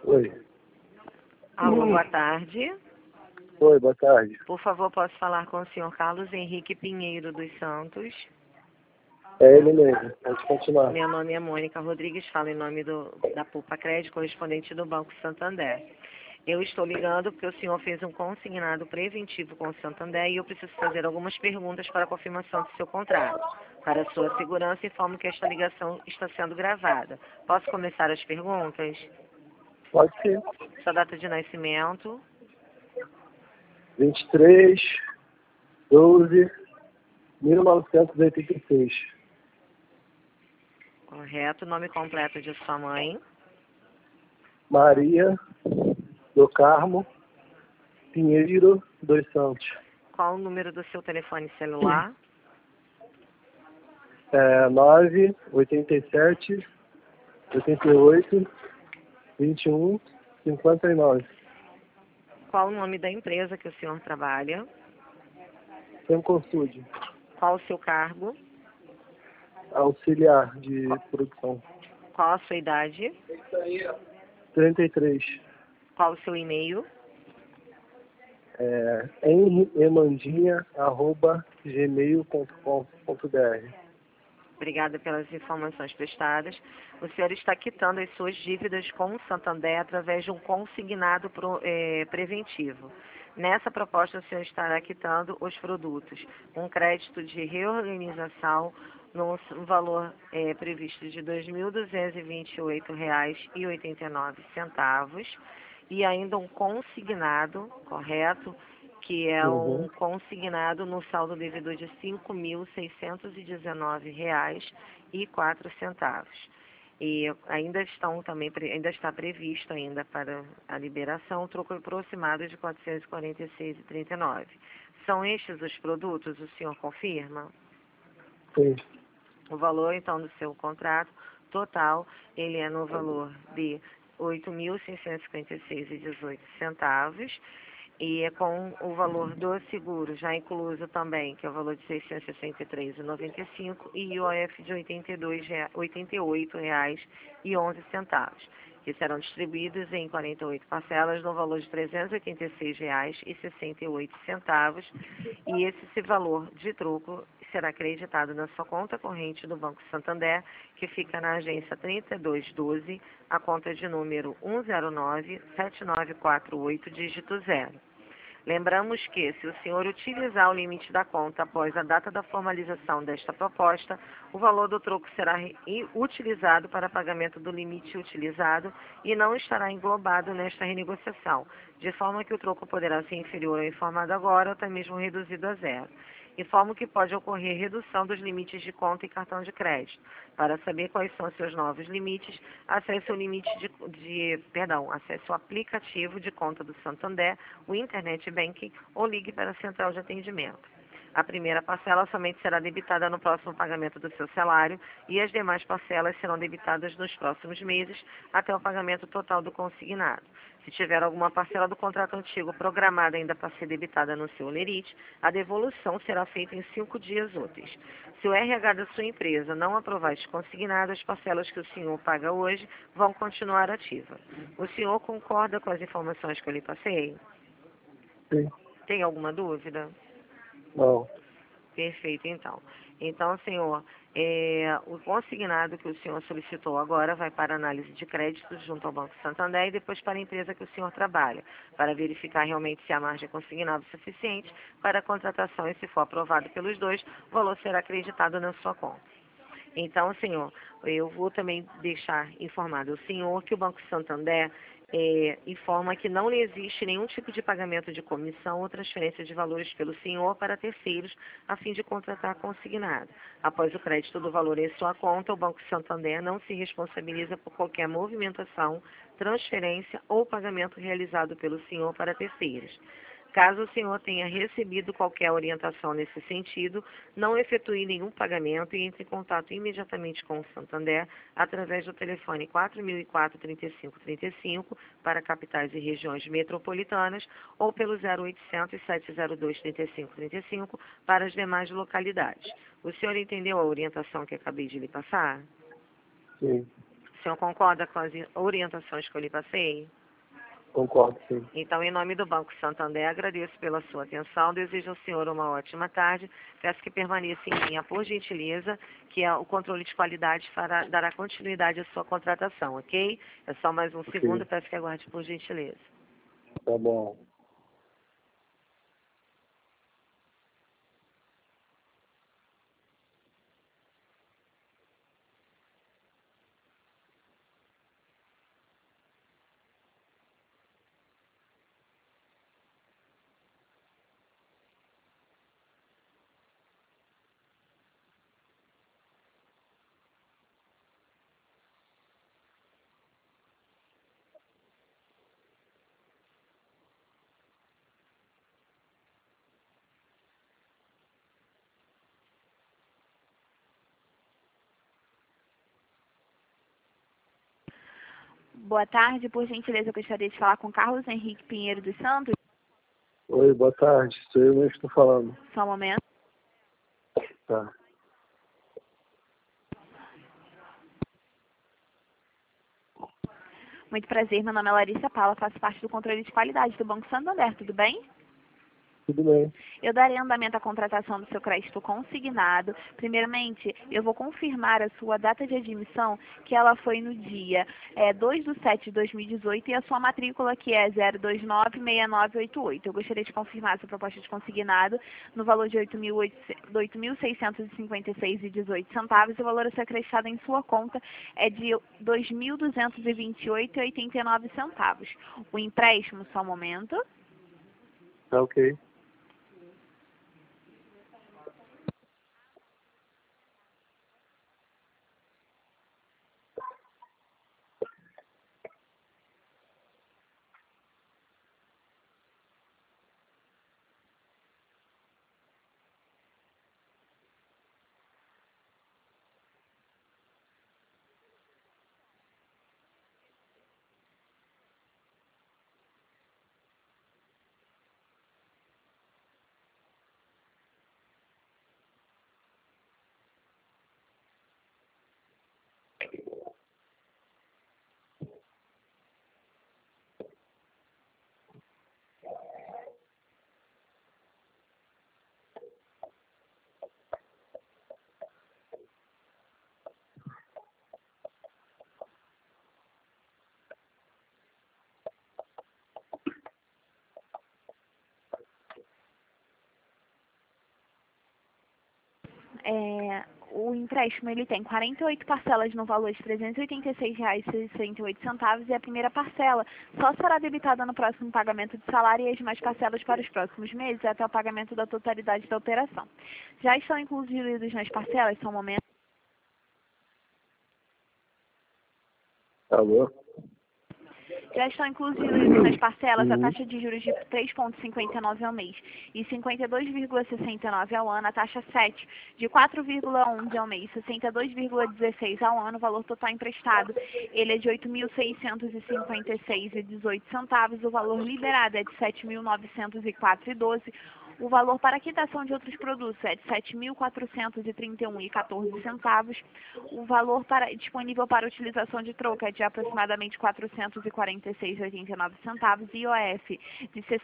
Oi. Alô, boa tarde. Oi, boa tarde. Por favor, posso falar com o senhor Carlos Henrique Pinheiro dos Santos? É ele mesmo. Pode continuar. Meu nome é Mônica Rodrigues, falo em nome da Pupa Crédito, correspondente do Banco Santander. Eu estou ligando porque o senhor fez um consignado preventivo com o Santander e eu preciso fazer algumas perguntas para a confirmação do seu contrato. Para sua segurança, informo que esta ligação está sendo gravada. Posso começar as perguntas? Pode ser. Sua data de nascimento, 23/12/1986. correto? Nome completo de sua mãe, Maria do Carmo Pinheiro dos Santos. qual o número do seu telefone celular, 987 88 21 59. qual o nome da empresa que o senhor trabalha, Semconsude, qual o seu cargo, auxiliar de produção. qual a sua idade, 33. qual o seu e-mail, henriemandinha@gmail.com.br. Obrigada pelas informações prestadas. O senhor está quitando as suas dívidas com o Santander através de um consignado preventivo. Nessa proposta, o senhor estará quitando os produtos. Um crédito de reorganização no valor previsto de R$ 2.228,89 e ainda um consignado, correto? Que é um consignado no saldo devedor de R$ 5.619,04. E ainda está previsto ainda para a liberação o troco aproximado de R$ 446,39. São estes os produtos, o senhor confirma? Sim. O valor, então, do seu contrato total, ele é no valor de R$ 8.656,18. E é com o valor do seguro já incluso também, que é o valor de R$ 663,95 e IOF de R$ 88,11, que serão distribuídos em 48 parcelas no valor de R$ 386,68. E esse valor de troco será acreditado na sua conta corrente do Banco Santander, que fica na agência 3212, a conta de número 1097948, dígito 0. Lembramos que, se o senhor utilizar o limite da conta após a data da formalização desta proposta, o valor do troco será utilizado para pagamento do limite utilizado e não estará englobado nesta renegociação, de forma que o troco poderá ser inferior ao informado agora ou até mesmo reduzido a zero. Informo que pode ocorrer redução dos limites de conta e cartão de crédito. Para saber quais são os seus novos limites, acesse o acesse o aplicativo de conta do Santander, o Internet Banking, ou ligue para a central de atendimento. A primeira parcela somente será debitada no próximo pagamento do seu salário e as demais parcelas serão debitadas nos próximos meses até o pagamento total do consignado. Se tiver alguma parcela do contrato antigo programada ainda para ser debitada no seu holerite, a devolução será feita em 5 dias úteis. Se o RH da sua empresa não aprovar este consignado, as parcelas que o senhor paga hoje vão continuar ativas. O senhor concorda com as informações que eu lhe passei? Sim. Tem alguma dúvida? Não. Perfeito, então. Então, senhor, o consignado que o senhor solicitou agora vai para análise de créditos junto ao Banco Santander e depois para a empresa que o senhor trabalha, para verificar realmente se a margem consignada é suficiente para a contratação e, se for aprovado pelos dois, o valor será acreditado na sua conta. Então, senhor, eu vou também deixar informado o senhor que o Banco Santander informa que não lhe existe nenhum tipo de pagamento de comissão ou transferência de valores pelo senhor para terceiros a fim de contratar consignado. Após o crédito do valor em sua conta, o Banco Santander não se responsabiliza por qualquer movimentação, transferência ou pagamento realizado pelo senhor para terceiros. Caso o senhor tenha recebido qualquer orientação nesse sentido, não efetue nenhum pagamento e entre em contato imediatamente com o Santander através do telefone 4004-3535 para capitais e regiões metropolitanas ou pelo 0800-702-3535 para as demais localidades. O senhor entendeu a orientação que acabei de lhe passar? Sim. senhor concorda com as orientações que eu lhe passei? Concordo, sim. Então, em nome do Banco Santander, agradeço pela sua atenção, desejo ao senhor uma ótima tarde, peço que permaneça em linha, por gentileza, que o controle de qualidade dará continuidade à sua contratação, ok? É só mais um segundo, peço que aguarde por gentileza. Tá bom. Boa tarde, por gentileza, eu gostaria de falar com Carlos Henrique Pinheiro dos Santos. Oi, boa tarde. Sou eu mesmo que estou falando. Só um momento. Tá. Muito prazer, meu nome é Larissa Paula, faço parte do controle de qualidade do Banco Santander, tudo bem? Tudo bem. Eu darei andamento à contratação do seu crédito consignado. Primeiramente, eu vou confirmar a sua data de admissão, que ela foi no dia 2/7/2018, e a sua matrícula, que é 0296988. Eu gostaria de confirmar a sua proposta de consignado no valor de R$ 8.656,18, e o valor a ser acreditado em sua conta é de R$ 2.228,89. O empréstimo, só um momento. Tá ok. O empréstimo ele tem 48 parcelas no valor de R$ 386,68, e a primeira parcela só será debitada no próximo pagamento de salário, e as demais parcelas para os próximos meses até o pagamento da totalidade da operação. Já estão incluídos nas parcelas, só um momento. Alô? Já estão incluídos nas parcelas a taxa de juros de 3,59 ao mês e 52,69 ao ano, a taxa 7 de 4,11 ao mês, 62,16 ao ano, o valor total emprestado ele é de R$ 8.656,18, o valor liberado é de R$ 7.904,12. O valor para quitação de outros produtos é de R$ 7.431,14. O valor disponível para utilização de troca é de aproximadamente R$ 446,89. IOF de R$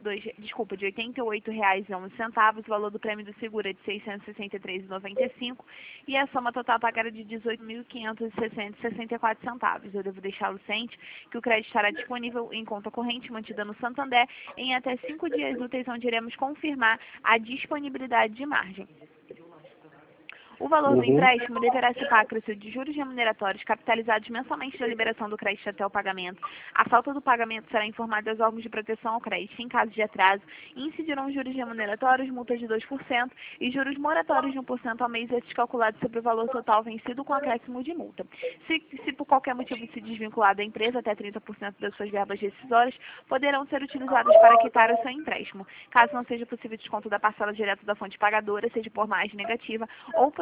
88,11. O valor do prêmio do seguro é de R$ 663,95. E a soma total pagada é de R$ 18.560,64. Eu devo deixá-lo ciente que o crédito estará disponível em conta corrente mantida no Santander em até 5 dias úteis, onde iremos confirmar a disponibilidade de margem. O valor do empréstimo deverá ser pago de juros remuneratórios capitalizados mensalmente da liberação do crédito até o pagamento. A falta do pagamento será informada aos órgãos de proteção ao crédito. Em caso de atraso, incidirão juros remuneratórios, multas de 2% e juros moratórios de 1% ao mês, esses calculados sobre o valor total vencido com acréscimo de multa. Se por qualquer motivo se desvincular da empresa, até 30% das suas verbas rescisórias poderão ser utilizadas para quitar o seu empréstimo. Caso não seja possível desconto da parcela direta da fonte pagadora, seja por margem negativa ou por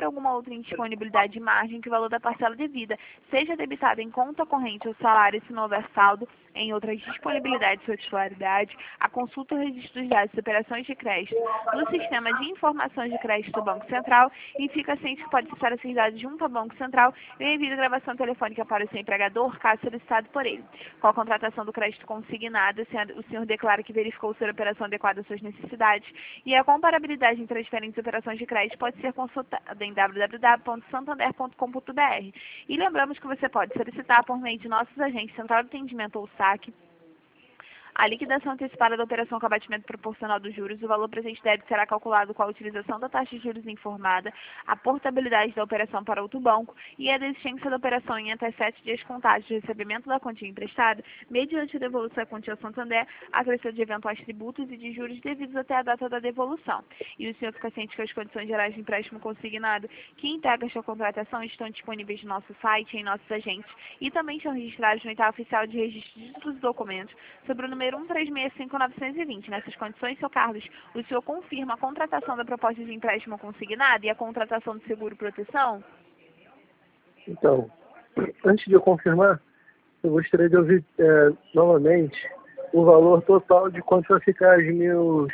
alguma outra indisponibilidade de margem que o valor da parcela devida seja debitado em conta corrente ou salário se não houver saldo em outras disponibilidades ou titularidade, a consulta ou registro dos dados de operações de crédito no sistema de informações de crédito do Banco Central e fica ciente que pode acessar esses dados junto ao Banco Central e envia gravação telefônica para o seu empregador, caso solicitado por ele. Com a contratação do crédito consignado, o senhor declara que verificou ser a operação adequada às suas necessidades e a comparabilidade entre as diferentes operações de crédito pode ser consultada em www.santander.com.br. E lembramos que você pode solicitar por meio de nossos agentes Central de Atendimento ou SAC a liquidação antecipada da operação com abatimento proporcional dos juros. O valor presente débito será calculado com a utilização da taxa de juros informada, a portabilidade da operação para outro banco e a desistência da operação em até 7 dias contados de recebimento da quantia emprestada, mediante a devolução da quantia ao Santander, acrescido de eventuais tributos e de juros devidos até a data da devolução. E o senhor fica ciente que as condições gerais de empréstimo consignado que integram esta contratação estão disponíveis no nosso site, em nossos agentes, e também estão registrados no edital oficial de registro de títulos e documentos sobre o número 1365920. Nessas condições, seu Carlos, o senhor confirma a contratação da proposta de empréstimo consignado e a contratação do seguro-proteção? Então, antes de eu confirmar, eu gostaria de ouvir novamente o valor total de quanto vai ficar as minhas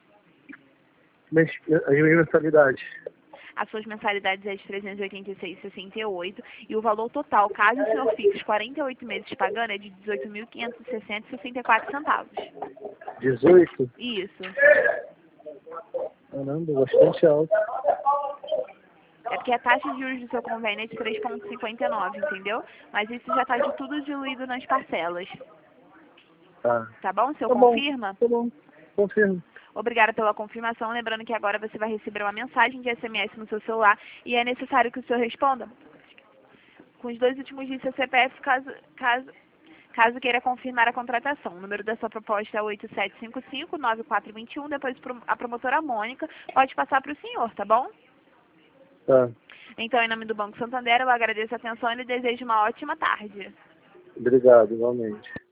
mensalidades. As suas mensalidades é de R$ 386,68 e o valor total, caso o senhor fixe 48 meses pagando, é de R$ 18.560,64. 18? Isso. Caramba, bastante alto. É porque a taxa de juros do seu convênio é de 3,59, entendeu? Mas isso já está de tudo diluído nas parcelas. Tá bom? O senhor confirma? Tá bom, confirmo. Obrigada pela confirmação. Lembrando que agora você vai receber uma mensagem de SMS no seu celular e é necessário que o senhor responda com os 2 últimos dígitos do seu CPF, caso queira confirmar a contratação. O número da sua proposta é 8755-9421. Depois a promotora Mônica pode passar para o senhor, tá bom? Tá. Então, em nome do Banco Santander, eu agradeço a atenção e lhe desejo uma ótima tarde. Obrigado, igualmente.